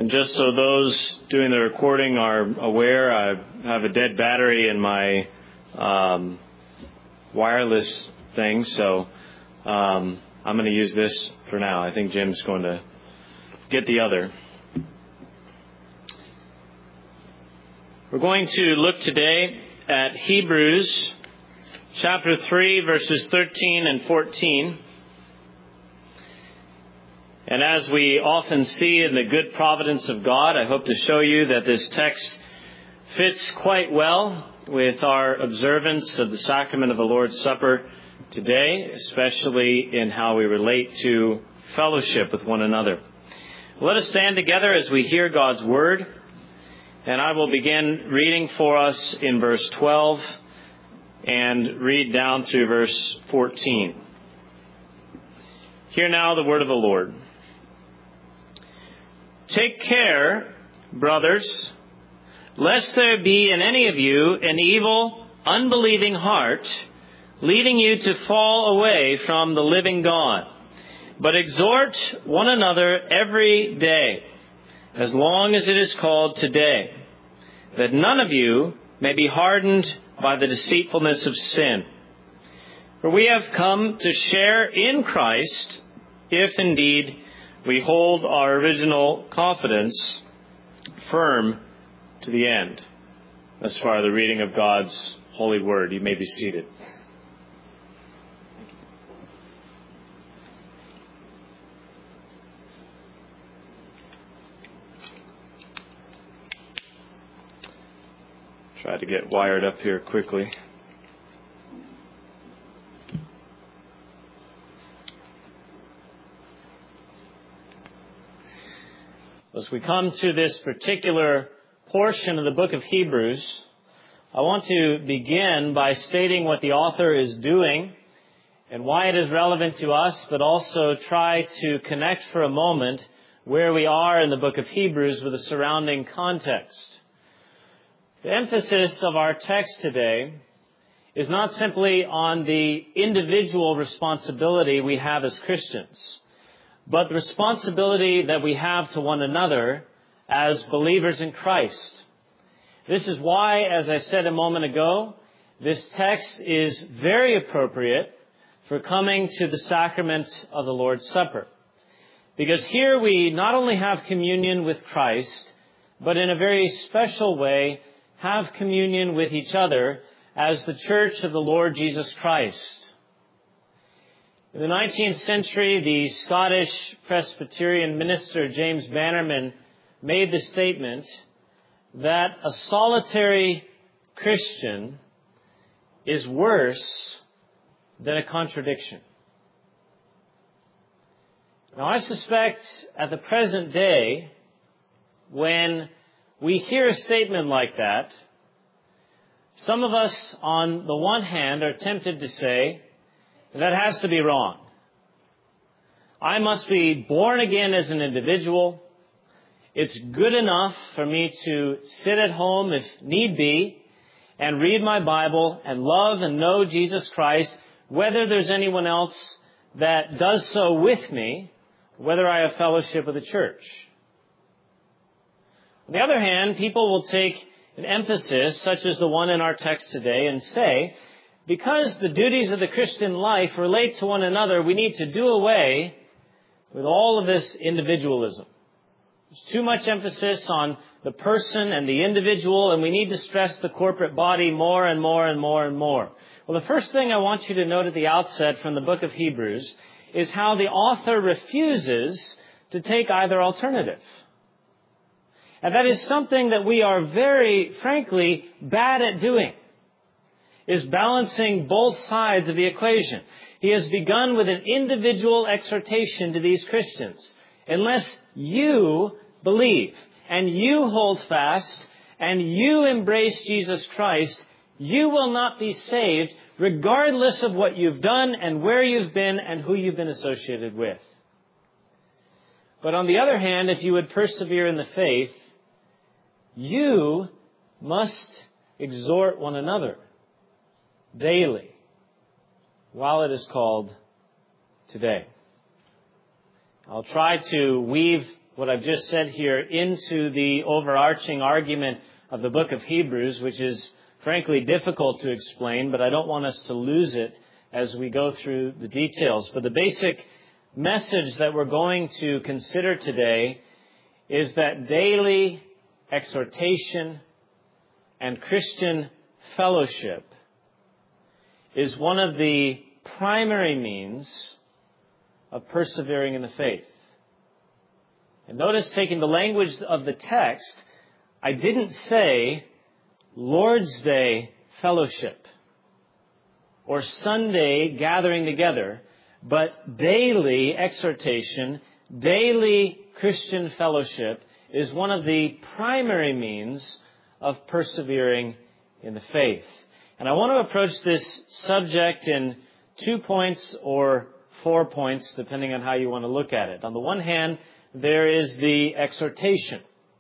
And just so those doing the recording are aware, I have a dead battery in my wireless thing, so I'm going to use this for now. I think Jim's going to get the other. We're going to look today at Hebrews chapter 3, verses 13 and 14. And as we often see in the good providence of God, I hope to show you that this text fits quite well with our observance of the sacrament of the Lord's Supper today, especially in how we relate to fellowship with one another. Let us stand together as we hear God's word, and I will begin reading for us in verse 12 and read down through verse 14. Hear now the word of the Lord. Take care, brothers, lest there be in any of you an evil, unbelieving heart, leading you to fall away from the living God. But exhort one another every day, as long as it is called today, that none of you may be hardened by the deceitfulness of sin. For we have come to share in Christ, if indeed we hold our original confidence firm to the end. As far as the reading of God's holy word, you may be seated. Try to get wired up here quickly. As we come to this particular portion of the book of Hebrews, I want to begin by stating what the author is doing and why it is relevant to us, but also try to connect for a moment where we are in the book of Hebrews with the surrounding context. The emphasis of our text today is not simply on the individual responsibility we have as Christians, but the responsibility that we have to one another as believers in Christ. This is why, as I said a moment ago, this text is very appropriate for coming to the sacrament of the Lord's Supper. Because here we not only have communion with Christ, but in a very special way have communion with each other as the Church of the Lord Jesus Christ. In the 19th century, the Scottish Presbyterian minister James Bannerman made the statement that a solitary Christian is worse than a contradiction. Now, I suspect at the present day, when we hear a statement like that, some of us, on the one hand, are tempted to say, that has to be wrong. I must be born again as an individual. It's good enough for me to sit at home, if need be, and read my Bible and love and know Jesus Christ, whether there's anyone else that does so with me, whether I have fellowship with the church. On the other hand, people will take an emphasis, such as the one in our text today, and say, because the duties of the Christian life relate to one another, we need to do away with all of this individualism. There's too much emphasis on the person and the individual, and we need to stress the corporate body more and more and more and more. Well, the first thing I want you to note at the outset from the book of Hebrews is how the author refuses to take either alternative. And that is something that we are very, frankly, bad at doing, is balancing both sides of the equation. He has begun with an individual exhortation to these Christians. Unless you believe and you hold fast and you embrace Jesus Christ, you will not be saved regardless of what you've done and where you've been and who you've been associated with. But on the other hand, if you would persevere in the faith, you must exhort one another daily while it is called today. I'll try to weave what I've just said here into the overarching argument of the book of Hebrews, which is frankly difficult to explain, but I don't want us to lose it as we go through the details. But the basic message that we're going to consider today is that daily exhortation and Christian fellowship is one of the primary means of persevering in the faith. And notice, taking the language of the text, I didn't say Lord's Day fellowship or Sunday gathering together, but daily exhortation, daily Christian fellowship is one of the primary means of persevering in the faith. And I want to approach this subject in 2 points or 4 points, depending on how you want to look at it. On the one hand, there is the exhortation.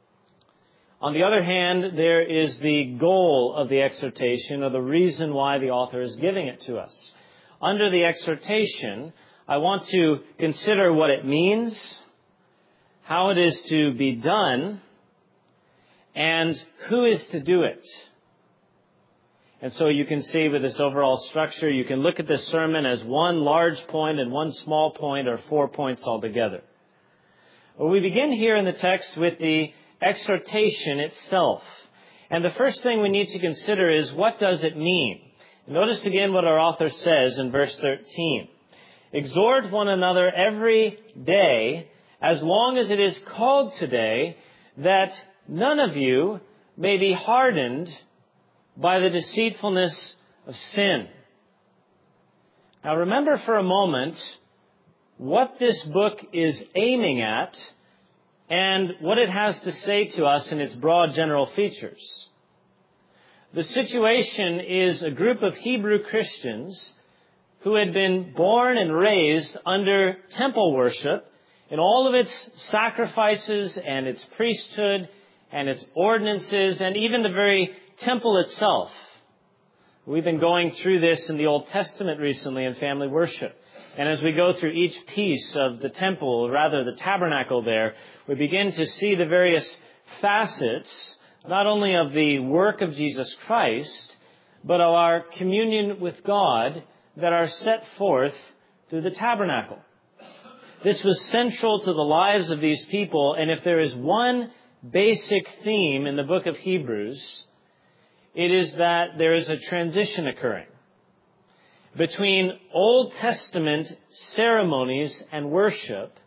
On the other hand, there is the goal of the exhortation, or the reason why the author is giving it to us. Under the exhortation, I want to consider what it means, how it is to be done, and who is to do it. And so you can see with this overall structure, you can look at this sermon as one large point and one small point, or 4 points altogether. Well, we begin here in the text with the exhortation itself. And the first thing we need to consider is, what does it mean? Notice again what our author says in verse 13. Exhort one another every day, as long as it is called today, that none of you may be hardened by the deceitfulness of sin. Now remember for a moment what this book is aiming at and what it has to say to us in its broad general features. The situation is a group of Hebrew Christians who had been born and raised under temple worship in all of its sacrifices and its priesthood and its ordinances and even the very temple itself. We've been going through this in the Old Testament recently in family worship. And as we go through each piece of the temple, or rather the tabernacle there, we begin to see the various facets, not only of the work of Jesus Christ, but of our communion with God that are set forth through the tabernacle. This was central to the lives of these people, and if there is one basic theme in the book of Hebrews, it is that there is a transition occurring between Old Testament ceremonies and worship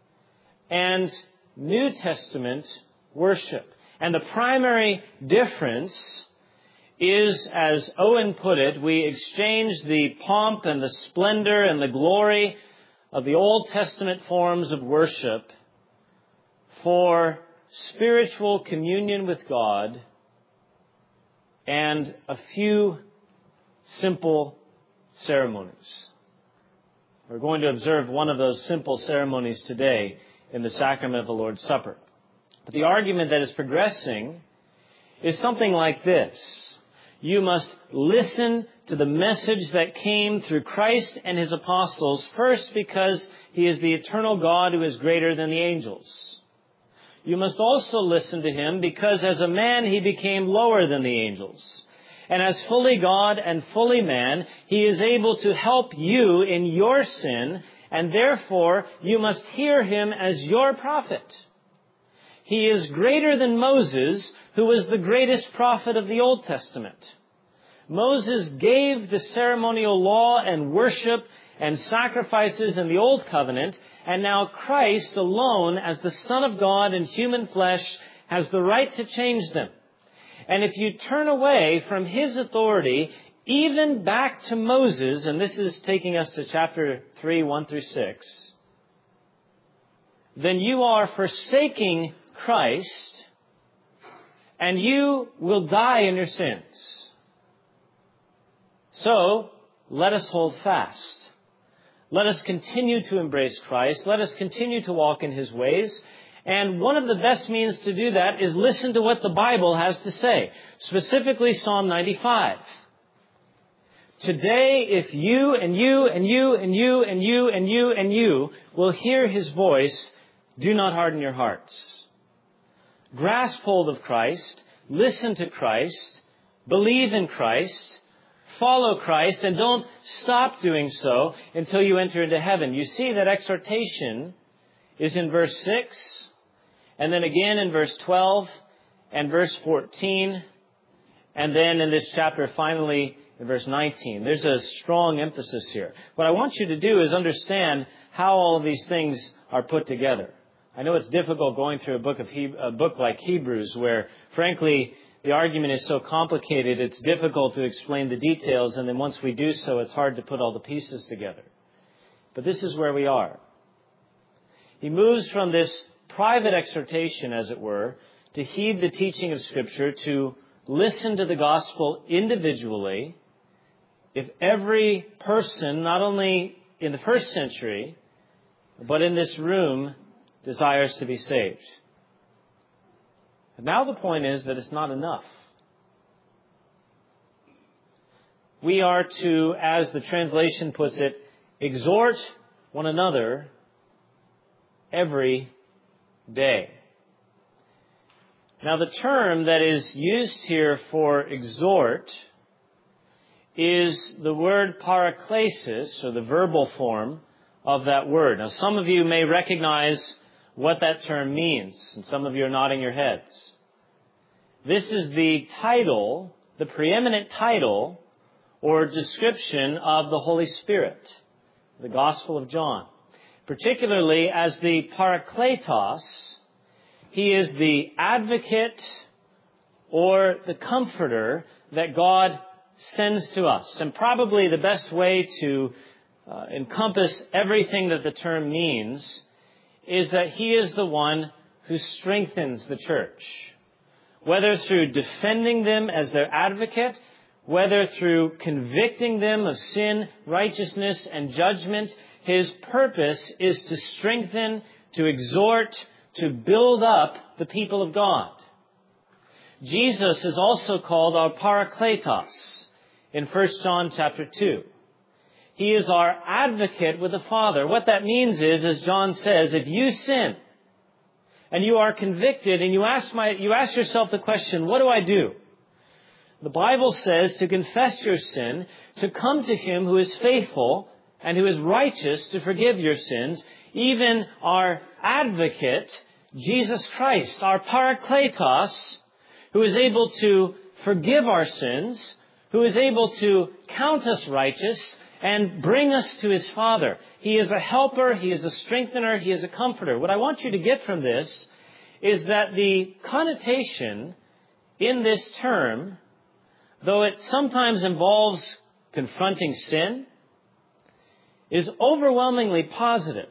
and New Testament worship. And the primary difference is, as Owen put it, we exchange the pomp and the splendor and the glory of the Old Testament forms of worship for spiritual communion with God and a few simple ceremonies. We're going to observe one of those simple ceremonies today in the sacrament of the Lord's Supper. But the argument that is progressing is something like this. You must listen to the message that came through Christ and His apostles, first because He is the eternal God who is greater than the angels. You must also listen to Him because as a man He became lower than the angels. And as fully God and fully man, He is able to help you in your sin, and therefore you must hear Him as your prophet. He is greater than Moses, who was the greatest prophet of the Old Testament. Moses gave the ceremonial law and worship and sacrifices in the Old Covenant, and now Christ alone, as the Son of God in human flesh, has the right to change them. And if you turn away from His authority, even back to Moses, and this is taking us to chapter 3, 1 through 6, then you are forsaking Christ, and you will die in your sins. So, let us hold fast. Let us continue to embrace Christ. Let us continue to walk in His ways. And one of the best means to do that is listen to what the Bible has to say, specifically Psalm 95. Today, if you and you and you and you and you and you and you will hear His voice, do not harden your hearts. Grasp hold of Christ, listen to Christ, believe in Christ, follow Christ, and don't stop doing so until you enter into heaven. You see that exhortation is in verse 6, and then again in verse 12 and verse 14, and then in this chapter finally in verse 19. There's a strong emphasis here. What I want you to do is understand how all of these things are put together. I know it's difficult going through a book like Hebrews where, frankly, the argument is so complicated, it's difficult to explain the details, and then once we do so, it's hard to put all the pieces together. But this is where we are. He moves from this private exhortation, as it were, to heed the teaching of Scripture, to listen to the gospel individually. If every person, not only in the first century, but in this room, desires to be saved. But now the point is that it's not enough. We are to, as the translation puts it, exhort one another every day. Now the term that is used here for exhort is the word paraklesis, or the verbal form of that word. Now some of you may recognize what that term means, and some of you are nodding your heads. This is the title, the preeminent title or description of the Holy Spirit, the Gospel of John. Particularly as the Parakletos, he is the advocate or the comforter that God sends to us. And probably the best way to encompass everything that the term means is that he is the one who strengthens the church. Whether through defending them as their advocate, whether through convicting them of sin, righteousness, and judgment, his purpose is to strengthen, to exhort, to build up the people of God. Jesus is also called our Parakletos in 1 John chapter 2. He is our advocate with the Father. What that means is, as John says, if you sin and you are convicted and you ask yourself the question, what do I do? The Bible says to confess your sin, to come to Him who is faithful and who is righteous to forgive your sins, even our advocate, Jesus Christ, our Parakletos, who is able to forgive our sins, who is able to count us righteous and bring us to His Father. He is a helper, He is a strengthener, He is a comforter. What I want you to get from this is that the connotation in this term, though it sometimes involves confronting sin, is overwhelmingly positive.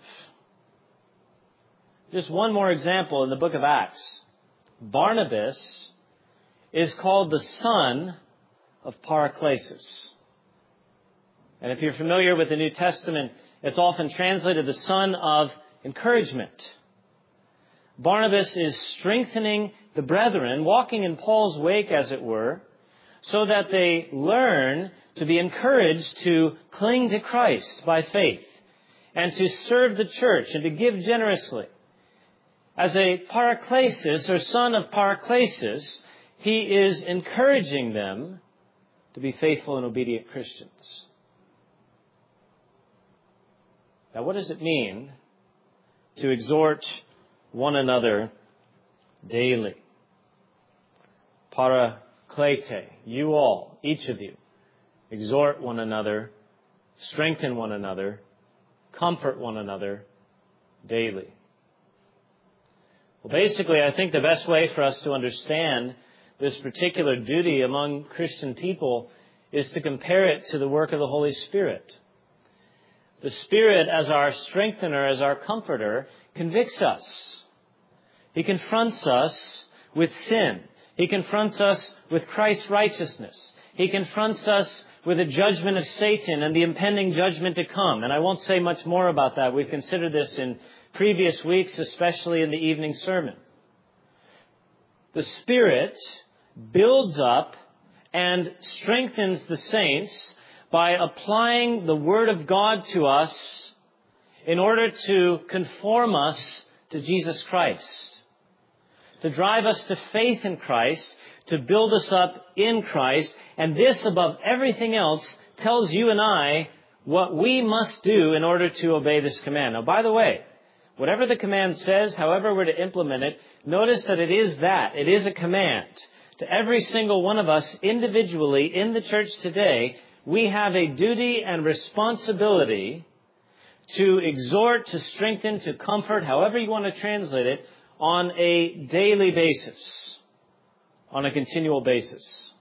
Just one more example in the book of Acts. Barnabas is called the son of Paraklesis. And if you're familiar with the New Testament, it's often translated the son of encouragement. Barnabas is strengthening the brethren, walking in Paul's wake, as it were, so that they learn to be encouraged to cling to Christ by faith and to serve the church and to give generously. As a Paraklesis, or son of Paraklesis, he is encouraging them to be faithful and obedient Christians. Now, what does it mean to exhort one another daily? Paraklete, you all, each of you, exhort one another, strengthen one another, comfort one another daily. Well, basically, I think the best way for us to understand this particular duty among Christian people is to compare it to the work of the Holy Spirit. The Spirit, as our strengthener, as our comforter, convicts us. He confronts us with sin. He confronts us with Christ's righteousness. He confronts us with the judgment of Satan and the impending judgment to come. And I won't say much more about that. We've considered this in previous weeks, especially in the evening sermon. The Spirit builds up and strengthens the saints by applying the Word of God to us in order to conform us to Jesus Christ, to drive us to faith in Christ, to build us up in Christ. And this, above everything else, tells you and I what we must do in order to obey this command. Now, by the way, whatever the command says, however we're to implement it, notice that it is that. It is a command. To every single one of us individually in the church today, we have a duty and responsibility to exhort, to strengthen, to comfort, however you want to translate it, on a daily basis, on a continual basis.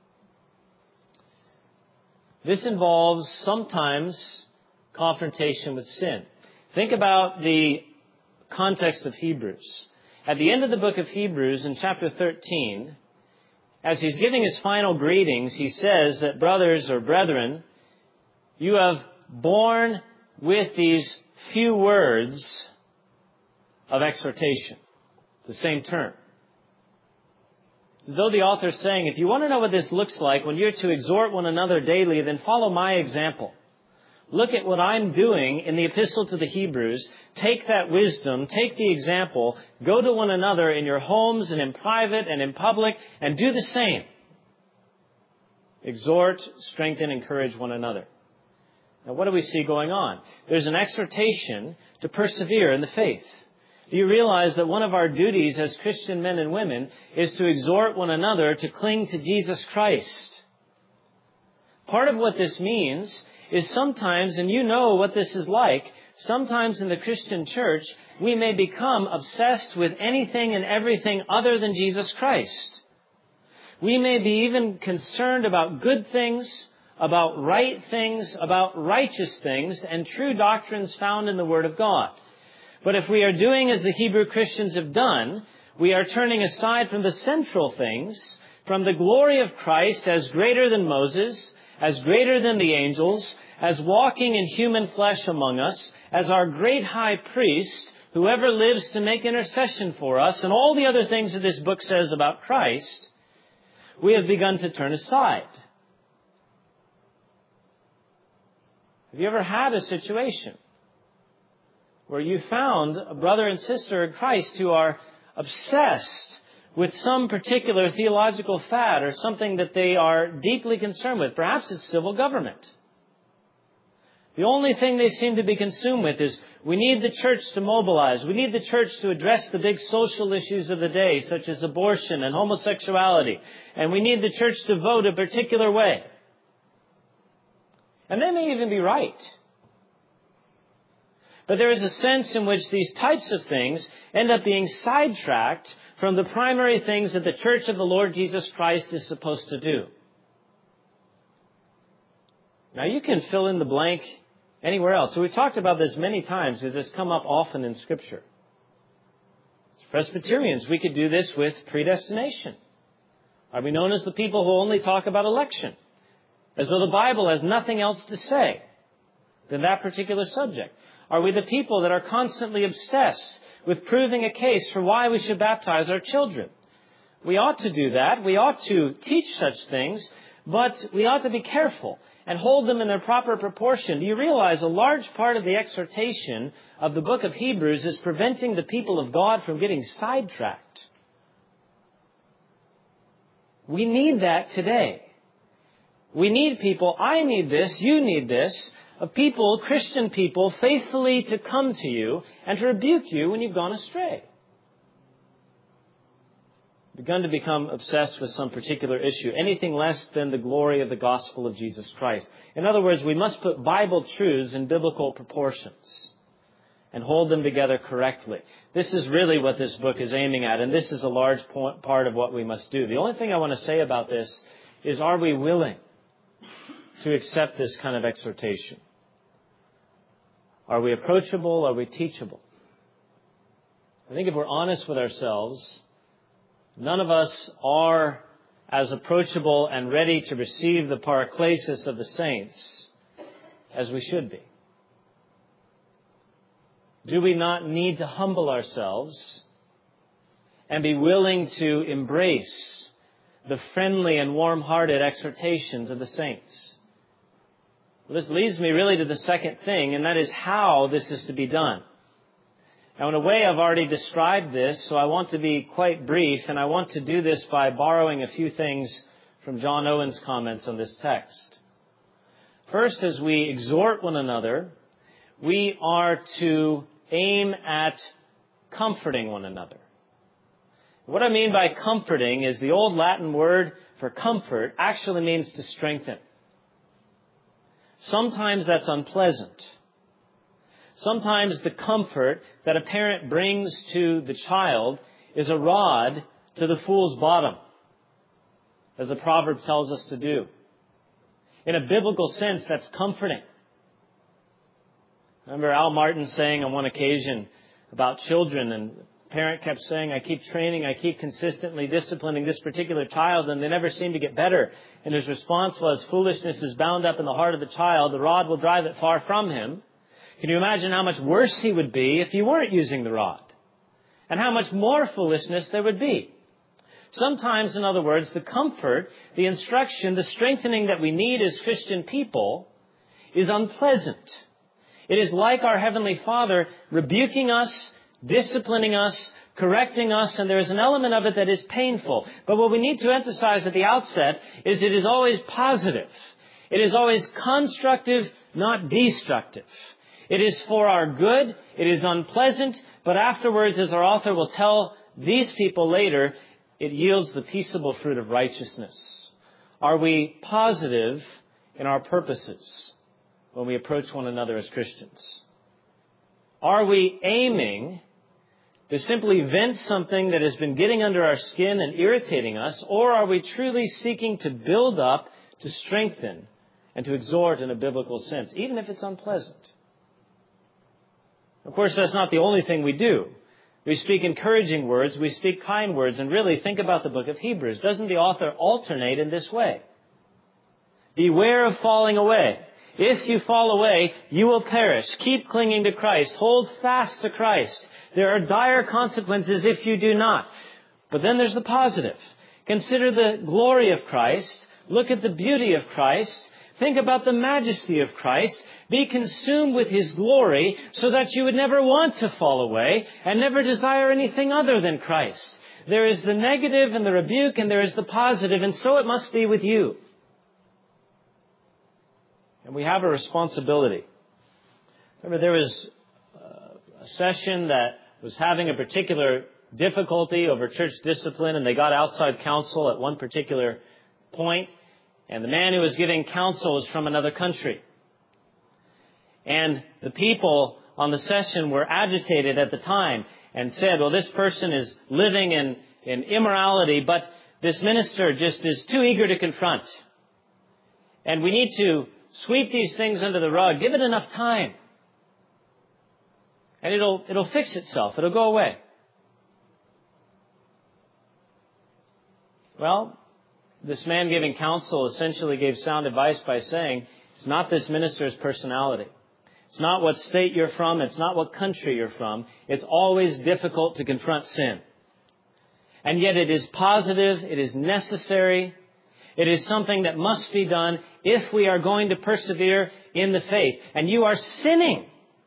This involves sometimes confrontation with sin. Think about the context of Hebrews. At the end of the book of Hebrews, in chapter 13, as he's giving his final greetings, he says that brothers or brethren, you have borne with these few words of exhortation. The same term. It's as though the author is saying, if you want to know what this looks like when you're to exhort one another daily, then follow my example. Look at what I'm doing in the epistle to the Hebrews. Take that wisdom, take the example, go to one another in your homes and in private and in public, and do the same. Exhort, strengthen, encourage one another. Now, what do we see going on? There's an exhortation to persevere in the faith. Do you realize that one of our duties as Christian men and women is to exhort one another to cling to Jesus Christ? Part of what this means is sometimes, and you know what this is like, sometimes in the Christian church, we may become obsessed with anything and everything other than Jesus Christ. We may be even concerned about good things, about right things, about righteous things, and true doctrines found in the Word of God. But if we are doing as the Hebrew Christians have done, we are turning aside from the central things, from the glory of Christ as greater than Moses, as greater than the angels, as walking in human flesh among us, as our great high priest, whoever lives to make intercession for us, and all the other things that this book says about Christ, we have begun to turn aside. Have you ever had a situation where you found a brother and sister in Christ who are obsessed with some particular theological fad or something that they are deeply concerned with? Perhaps it's civil government. The only thing they seem to be consumed with is, we need the church to mobilize. We need the church to address the big social issues of the day, such as abortion and homosexuality. And we need the church to vote a particular way. And they may even be right. But there is a sense in which these types of things end up being sidetracked from the primary things that the church of the Lord Jesus Christ is supposed to do. Now, you can fill in the blank anywhere else. So we've talked about this many times because it's come up often in Scripture. As Presbyterians, we could do this with predestination. Are we known as the people who only talk about election? As though the Bible has nothing else to say than that particular subject. Are we the people that are constantly obsessed with proving a case for why we should baptize our children? We ought to do that. We ought to teach such things, but we ought to be careful and hold them in their proper proportion. Do you realize a large part of the exhortation of the book of Hebrews is preventing the people of God from getting sidetracked? We need that today. We need people, I need this, you need this, of people, Christian people, faithfully to come to you and to rebuke you when you've gone astray. Begun to become obsessed with some particular issue, anything less than the glory of the gospel of Jesus Christ. In other words, we must put Bible truths in biblical proportions and hold them together correctly. This is really what this book is aiming at, and this is a large part of what we must do. The only thing I want to say about this is, are we willing to accept this kind of exhortation? Are we approachable? Are we teachable? I think if we're honest with ourselves, none of us are as approachable and ready to receive the paraklesis of the saints as we should be. Do we not need to humble ourselves and be willing to embrace the friendly and warm-hearted exhortations of the saints? Well, this leads me really to the second thing, and that is how this is to be done. Now, in a way, I've already described this, so I want to be quite brief, and I want to do this by borrowing a few things from John Owen's comments on this text. First, as we exhort one another, we are to aim at comforting one another. What I mean by comforting is the old Latin word for comfort actually means to strengthen. Sometimes that's unpleasant. Sometimes the comfort that a parent brings to the child is a rod to the fool's bottom, as the proverb tells us to do. In a biblical sense, that's comforting. I remember Al Martin saying on one occasion about children, and the parent kept saying, I keep training, I keep consistently disciplining this particular child, and they never seem to get better. And his response was, foolishness is bound up in the heart of the child, the rod will drive it far from him. Can you imagine how much worse he would be if you weren't using the rod? And how much more foolishness there would be. Sometimes, in other words, the comfort, the instruction, the strengthening that we need as Christian people is unpleasant. It is like our Heavenly Father rebuking us, disciplining us, correcting us, and there is an element of it that is painful. But what we need to emphasize at the outset is it is always positive. It is always constructive, not destructive. It is for our good. It is unpleasant. But afterwards, as our author will tell these people later, it yields the peaceable fruit of righteousness. Are we positive in our purposes when we approach one another as Christians? Are we aiming to simply vent something that has been getting under our skin and irritating us? Or are we truly seeking to build up, to strengthen, and to exhort in a biblical sense, even if it's unpleasant? Of course, that's not the only thing we do. We speak encouraging words, we speak kind words, and really think about the book of Hebrews. Doesn't the author alternate in this way? Beware of falling away. If you fall away, you will perish. Keep clinging to Christ. Hold fast to Christ. There are dire consequences if you do not. But then there's the positive. Consider the glory of Christ. Look at the beauty of Christ. Think about the majesty of Christ. Be consumed with His glory so that you would never want to fall away and never desire anything other than Christ. There is the negative and the rebuke, and there is the positive, and so it must be with you. And we have a responsibility. Remember, there was a session that was having a particular difficulty over church discipline, and they got outside counsel at one particular point. And the man who was giving counsel was from another country. And the people on the session were agitated at the time and said, well, this person is living in immorality, but this minister just is too eager to confront. And we need to sweep these things under the rug. Give it enough time. And it'll fix itself. It'll go away. Well, this man giving counsel essentially gave sound advice by saying, it's not this minister's personality. It's not what state you're from. It's not what country you're from. It's always difficult to confront sin. And yet it is positive. It is necessary. It is something that must be done if we are going to persevere in the faith. And you are sinning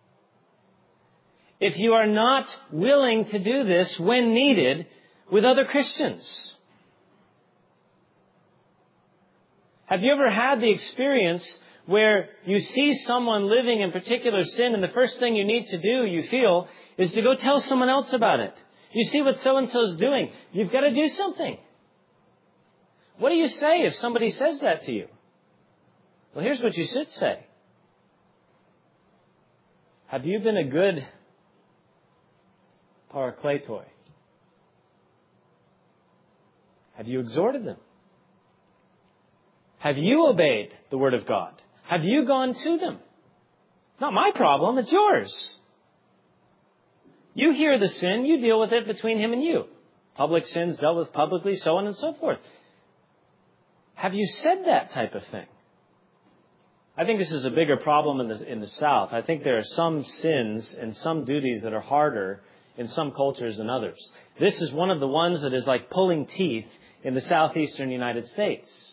if you are not willing to do this when needed with other Christians. Have you ever had the experience where you see someone living in particular sin, and the first thing you need to do, you feel, is to go tell someone else about it? You see what so-and-so is doing. You've got to do something. What do you say if somebody says that to you? Well, here's what you should say. Have you been a good parakletoi? Have you exhorted them? Have you obeyed the Word of God? Have you gone to them? Not my problem, it's yours. You hear the sin, you deal with it between him and you. Public sins dealt with publicly, so on and so forth. Have you said that type of thing? I think this is a bigger problem in the South. I think there are some sins and some duties that are harder in some cultures than others. This is one of the ones that is like pulling teeth in the southeastern United States.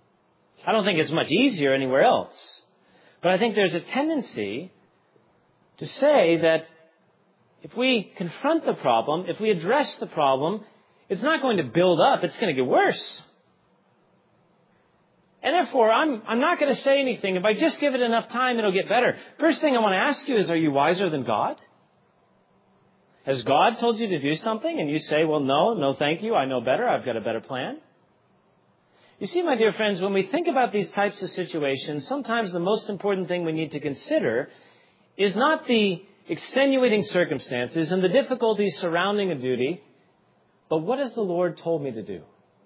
I don't think it's much easier anywhere else. But I think there's a tendency to say that if we confront the problem, if we address the problem, it's not going to build up, it's going to get worse. And therefore, I'm not going to say anything. If I just give it enough time, it'll get better. First thing I want to ask you is, are you wiser than God? Has God told you to do something and you say, well, no, thank you. I know better. I've got a better plan. You see, my dear friends, when we think about these types of situations, sometimes the most important thing we need to consider is not the extenuating circumstances and the difficulties surrounding a duty, but what has the Lord told me to do?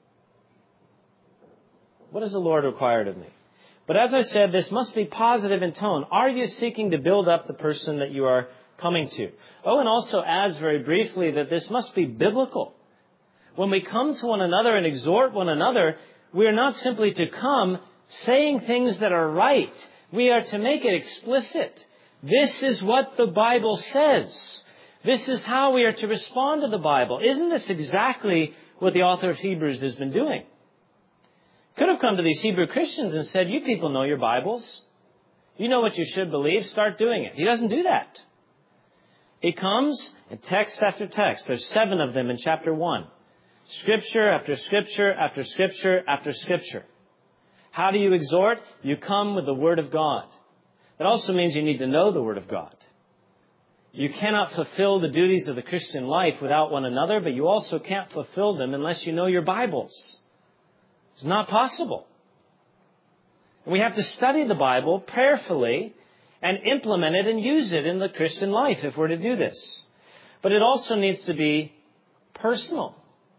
What has the Lord required of me? But as I said, this must be positive in tone. Are you seeking to build up the person that you are coming to? Oh, and also adds very briefly that this must be biblical. When we come to one another and exhort one another, we are not simply to come saying things that are right. We are to make it explicit. This is what the Bible says. This is how we are to respond to the Bible. Isn't this exactly what the author of Hebrews has been doing? Could have come to these Hebrew Christians and said, you people know your Bibles. You know what you should believe. Start doing it. He doesn't do that. He comes and text after text. There's 7 of them in chapter 1. Scripture after scripture after scripture after scripture. How do you exhort? You come with the Word of God. That also means you need to know the Word of God. You cannot fulfill the duties of the Christian life without one another, but you also can't fulfill them unless you know your Bibles. It's not possible. We have to study the Bible prayerfully and implement it and use it in the Christian life if we're to do this. But it also needs to be personal.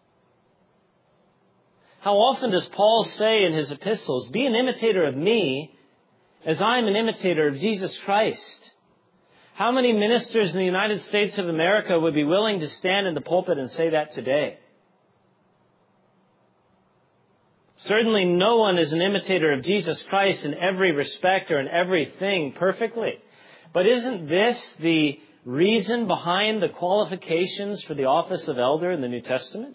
How often does Paul say in his epistles, be an imitator of me as I am an imitator of Jesus Christ? How many ministers in the United States of America would be willing to stand in the pulpit and say that today? Certainly no one is an imitator of Jesus Christ in every respect or in everything perfectly. But isn't this the reason behind the qualifications for the office of elder in the New Testament?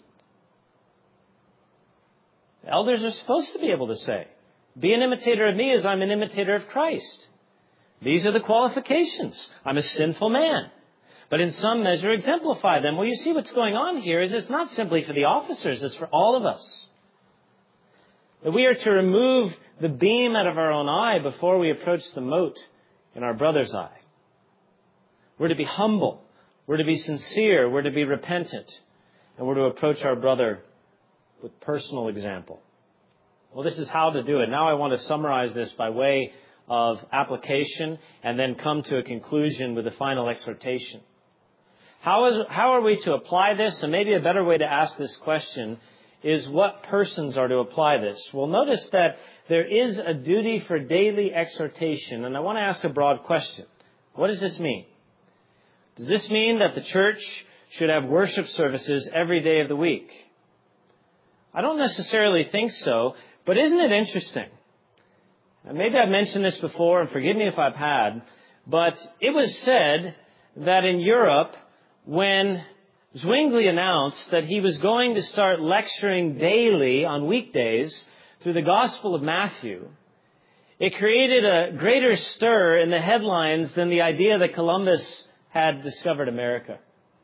Elders are supposed to be able to say, be an imitator of me as I'm an imitator of Christ. These are the qualifications. I'm a sinful man, but in some measure exemplify them. Well, you see what's going on here is it's not simply for the officers, it's for all of us. That we are to remove the beam out of our own eye before we approach the mote in our brother's eye. We're to be humble. We're to be sincere. We're to be repentant. And we're to approach our brother with personal example. Well, this is how to do it. Now I want to summarize this by way of application and then come to a conclusion with the final exhortation. How are we to apply this? And maybe a better way to ask this question is what persons are to apply this? Well, notice that there is a duty for daily exhortation. And I want to ask a broad question. What does this mean? Does this mean that the church should have worship services every day of the week? I don't necessarily think so, but isn't it interesting? And maybe I've mentioned this before, and forgive me if I've had, but it was said that in Europe, when Zwingli announced that he was going to start lecturing daily on weekdays through the Gospel of Matthew, it created a greater stir in the headlines than the idea that Columbus had discovered America.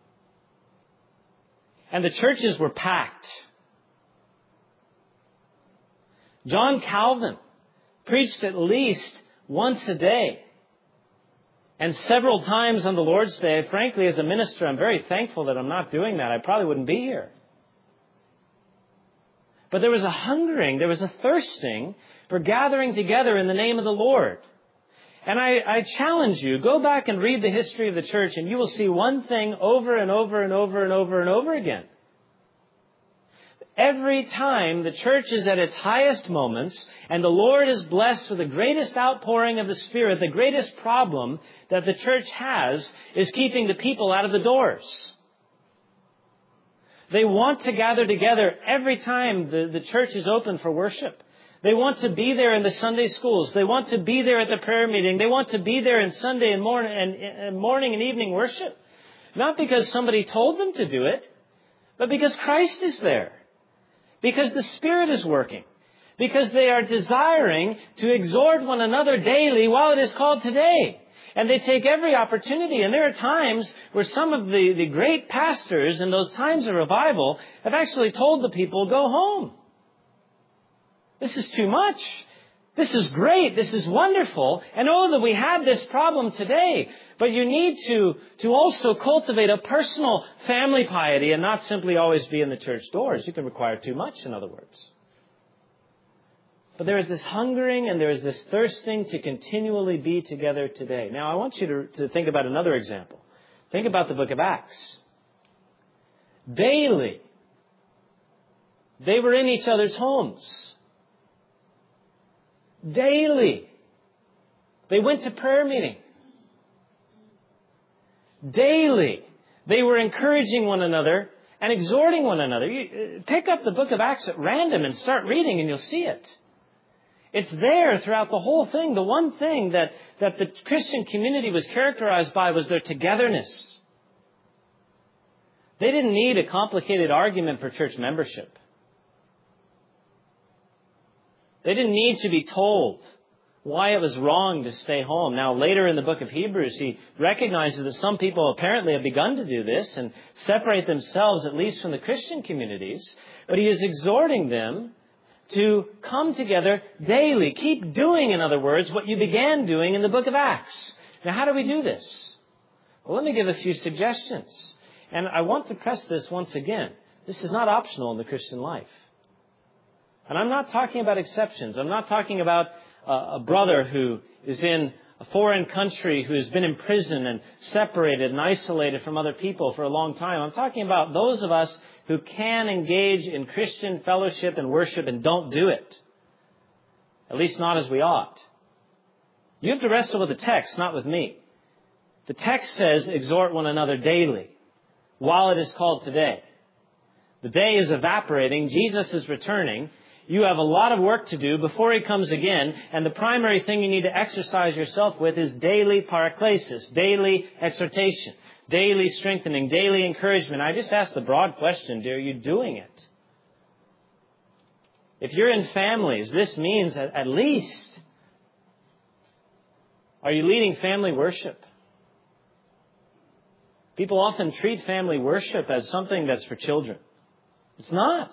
And the churches were packed. John Calvin preached at least once a day. And several times on the Lord's Day. Frankly, as a minister, I'm very thankful that I'm not doing that. I probably wouldn't be here. But there was a hungering, there was a thirsting for gathering together in the name of the Lord. And I challenge you, go back and read the history of the church and you will see one thing over and over and over and over and over again. Every time the church is at its highest moments and the Lord is blessed with the greatest outpouring of the Spirit, the greatest problem that the church has is keeping the people out of the doors. They want to gather together every time the church is open for worship. They want to be there in the Sunday schools. They want to be there at the prayer meeting. They want to be there in Sunday and morning and evening worship. Not because somebody told them to do it, but because Christ is there. Because the Spirit is working. Because they are desiring to exhort one another daily while it is called today. And they take every opportunity. And there are times where some of the great pastors in those times of revival have actually told the people, go home. This is too much. This is great. This is wonderful. And oh, that we have this problem today. But you need to also cultivate a personal family piety and not simply always be in the church doors. You can require too much, in other words. But there is this hungering and there is this thirsting to continually be together today. Now, I want you to think about another example. Think about the book of Acts. Daily, they were in each other's homes. Daily, they went to prayer meeting. Daily, they were encouraging one another and exhorting one another. You pick up the book of Acts at random and start reading and you'll see it. It's there throughout the whole thing. The one thing that the Christian community was characterized by was their togetherness. They didn't need a complicated argument for church membership. They didn't need to be told why it was wrong to stay home. Now, later in the book of Hebrews, he recognizes that some people apparently have begun to do this and separate themselves, at least from the Christian communities. But he is exhorting them to come together daily. Keep doing, in other words, what you began doing in the book of Acts. Now, how do we do this? Well, let me give a few suggestions. And I want to press this once again. This is not optional in the Christian life. And I'm not talking about exceptions. I'm not talking about a brother who is in a foreign country who has been in prison and separated and isolated from other people for a long time. I'm talking about those of us who can engage in Christian fellowship and worship and don't do it. At least not as we ought. You have to wrestle with the text, not with me. The text says, exhort one another daily, while it is called today. The day is evaporating. Jesus is returning. You have a lot of work to do before He comes again. And the primary thing you need to exercise yourself with is daily paraklesis, daily exhortation, daily strengthening, daily encouragement. I just ask the broad question, are you doing it? If you're in families, this means at least, are you leading family worship? People often treat family worship as something that's for children. It's not.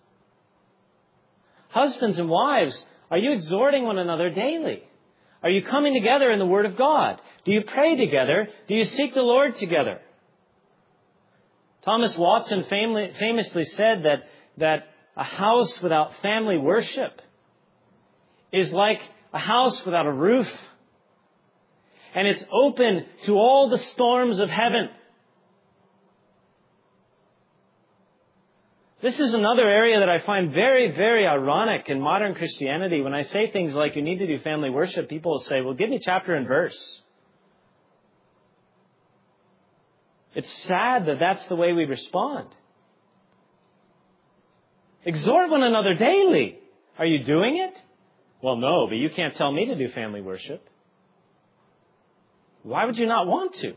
Husbands and wives, are you exhorting one another daily? Are you coming together in the Word of God? Do you pray together? Do you seek the Lord together? Thomas Watson famously said that a house without family worship is like a house without a roof. And it's open to all the storms of heaven. This is another area that I find very, very ironic in modern Christianity. When I say things like you need to do family worship, people will say, well, give me chapter and verse. It's sad that that's the way we respond. Exhort one another daily. Are you doing it? Well, no, but you can't tell me to do family worship. Why would you not want to?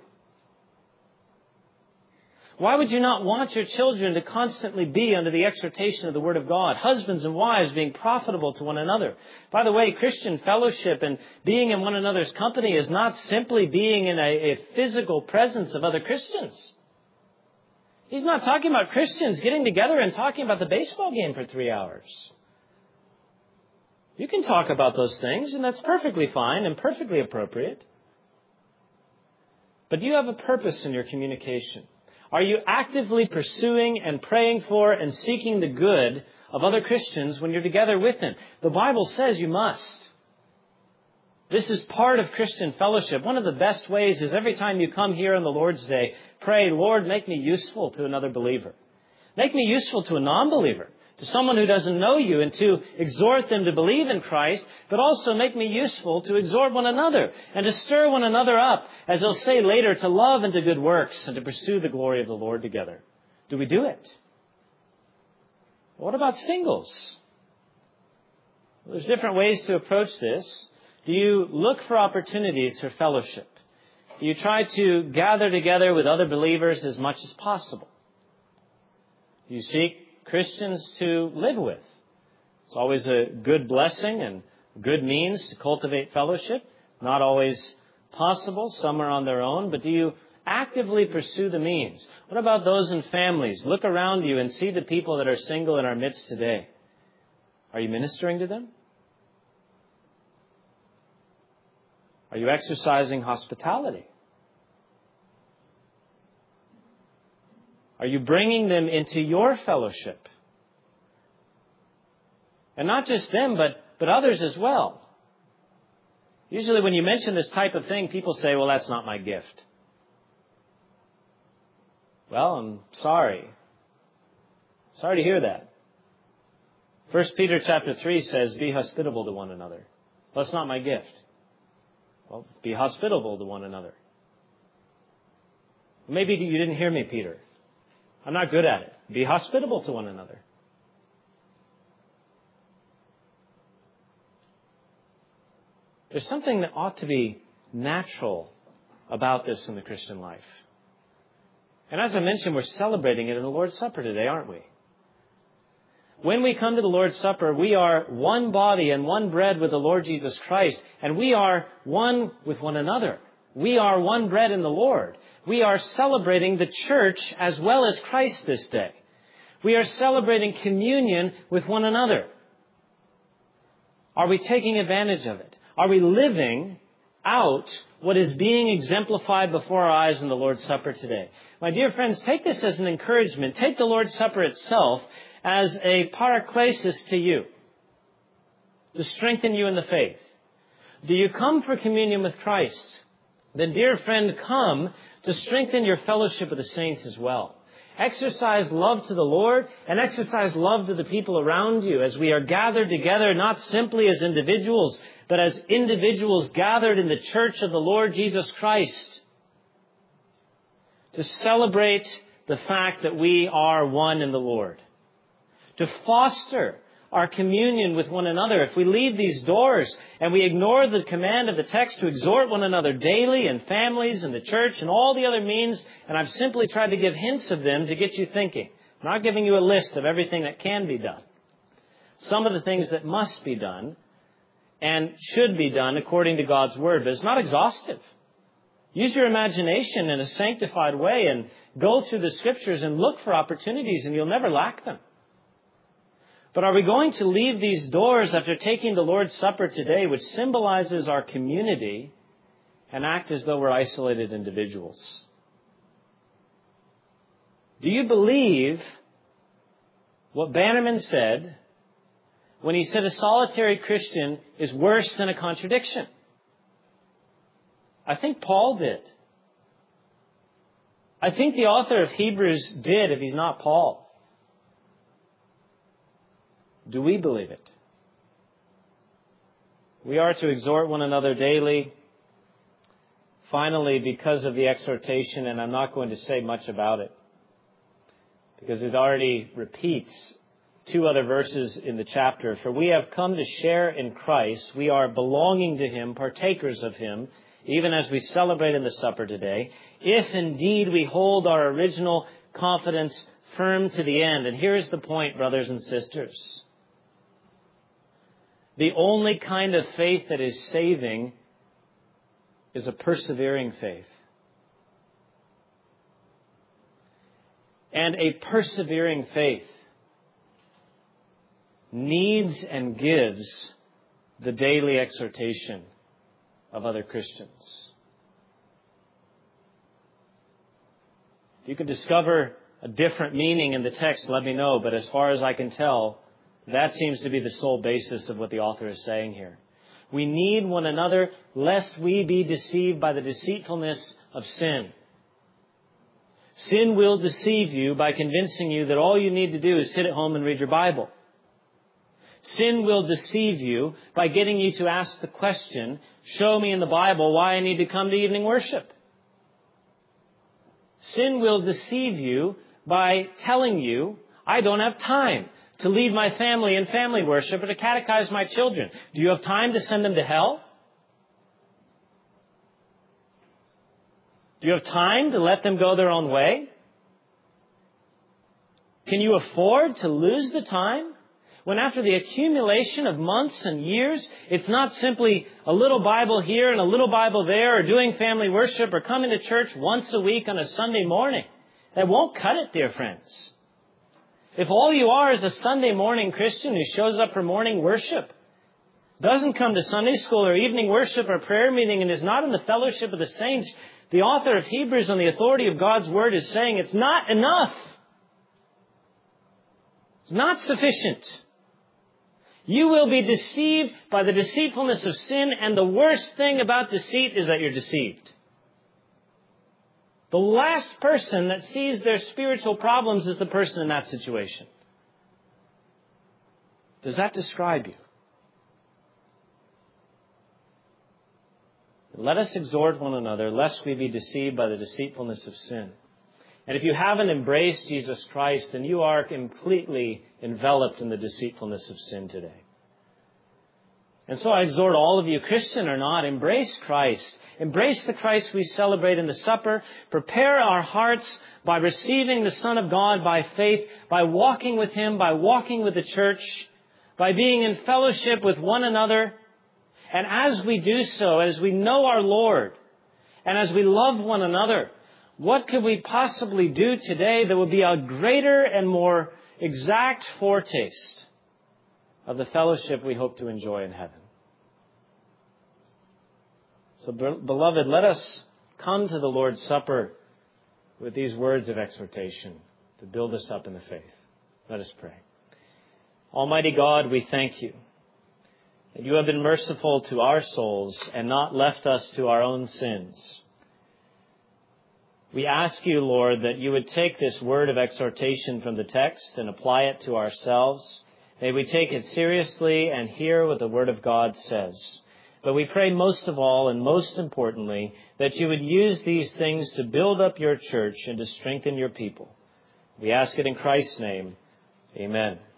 Why would you not want your children to constantly be under the exhortation of the Word of God? Husbands and wives being profitable to one another. By the way, Christian fellowship and being in one another's company is not simply being in a physical presence of other Christians. He's not talking about Christians getting together and talking about the baseball game for 3 hours. You can talk about those things, and that's perfectly fine and perfectly appropriate. But do you have a purpose in your communication? Are you actively pursuing and praying for and seeking the good of other Christians when you're together with them? The Bible says you must. This is part of Christian fellowship. One of the best ways is every time you come here on the Lord's Day, pray, Lord, make me useful to another believer. Make me useful to a non-believer, to someone who doesn't know you, and to exhort them to believe in Christ, but also make me useful to exhort one another and to stir one another up, as they'll say later, to love and to good works and to pursue the glory of the Lord together. Do we do it? What about singles? Well, there's different ways to approach this. Do you look for opportunities for fellowship? Do you try to gather together with other believers as much as possible? Do you seek Christians to live with? It's always a good blessing and good means to cultivate fellowship. Not always possible. Some are on their own. But do you actively pursue the means? What about those in families? Look around you and see the people that are single in our midst today. Are you ministering to them? Are you exercising hospitality? Are you bringing them into your fellowship? And not just them, but others as well. Usually when you mention this type of thing, people say, well, that's not my gift. Well, I'm sorry. Sorry to hear that. 1 Peter chapter 3 says, be hospitable to one another. Well, that's not my gift. Well, be hospitable to one another. Maybe you didn't hear me, Peter. I'm not good at it. Be hospitable to one another. There's something that ought to be natural about this in the Christian life. And as I mentioned, we're celebrating it in the Lord's Supper today, aren't we? When we come to the Lord's Supper, we are one body and one bread with the Lord Jesus Christ, and we are one with one another. We are one bread in the Lord. We are celebrating the church as well as Christ this day. We are celebrating communion with one another. Are we taking advantage of it? Are we living out what is being exemplified before our eyes in the Lord's Supper today? My dear friends, take this as an encouragement. Take the Lord's Supper itself as a paraklesis to you, to strengthen you in the faith. Do you come for communion with Christ? Then, dear friend, come to strengthen your fellowship with the saints as well. Exercise love to the Lord and exercise love to the people around you as we are gathered together, not simply as individuals, but as individuals gathered in the church of the Lord Jesus Christ to celebrate the fact that we are one in the Lord. To foster our communion with one another. If we leave these doors and we ignore the command of the text to exhort one another daily in families and the church and all the other means, and I've simply tried to give hints of them to get you thinking. I'm not giving you a list of everything that can be done. Some of the things that must be done and should be done according to God's Word, but it's not exhaustive. Use your imagination in a sanctified way and go through the Scriptures and look for opportunities, and you'll never lack them. But are we going to leave these doors after taking the Lord's Supper today, which symbolizes our community, and act as though we're isolated individuals? Do you believe what Bannerman said when he said a solitary Christian is worse than a contradiction? I think Paul did. I think the author of Hebrews did, if he's not Paul. Do we believe it? We are to exhort one another daily. Finally, because of the exhortation, and I'm not going to say much about it, because it already repeats two other verses in the chapter. For we have come to share in Christ. We are belonging to Him, partakers of Him, even as we celebrate in the supper today, if indeed we hold our original confidence firm to the end. And here's the point, brothers and sisters. The only kind of faith that is saving is a persevering faith. And a persevering faith needs and gives the daily exhortation of other Christians. If you could discover a different meaning in the text, let me know. But as far as I can tell, that seems to be the sole basis of what the author is saying here. We need one another lest we be deceived by the deceitfulness of sin. Sin will deceive you by convincing you that all you need to do is sit at home and read your Bible. Sin will deceive you by getting you to ask the question, show me in the Bible why I need to come to evening worship. Sin will deceive you by telling you, I don't have time to lead my family in family worship or to catechize my children. Do you have time to send them to hell? Do you have time to let them go their own way? Can you afford to lose the time? when after the accumulation of months and years, it's not simply a little Bible here and a little Bible there, or doing family worship, or coming to church once a week on a Sunday morning. That won't cut it, dear friends. If all you are is a Sunday morning Christian who shows up for morning worship, doesn't come to Sunday school or evening worship or prayer meeting, and is not in the fellowship of the saints, the author of Hebrews, on the authority of God's Word, is saying it's not enough. It's not sufficient. You will be deceived by the deceitfulness of sin, and the worst thing about deceit is that you're deceived. The last person that sees their spiritual problems is the person in that situation. Does that describe you? Let us exhort one another, lest we be deceived by the deceitfulness of sin. And if you haven't embraced Jesus Christ, then you are completely enveloped in the deceitfulness of sin today. And so I exhort all of you, Christian or not, embrace Christ. Embrace the Christ we celebrate in the supper. Prepare our hearts by receiving the Son of God by faith, by walking with Him, by walking with the church, by being in fellowship with one another. And as we do so, as we know our Lord, and as we love one another, what could we possibly do today that would be a greater and more exact foretaste of the fellowship we hope to enjoy in heaven? So, beloved, let us come to the Lord's Supper with these words of exhortation to build us up in the faith. Let us pray. Almighty God, we thank you that you have been merciful to our souls and not left us to our own sins. We ask you, Lord, that you would take this word of exhortation from the text and apply it to ourselves. May we take it seriously and hear what the Word of God says. But we pray most of all and most importantly that you would use these things to build up your church and to strengthen your people. We ask it in Christ's name. Amen.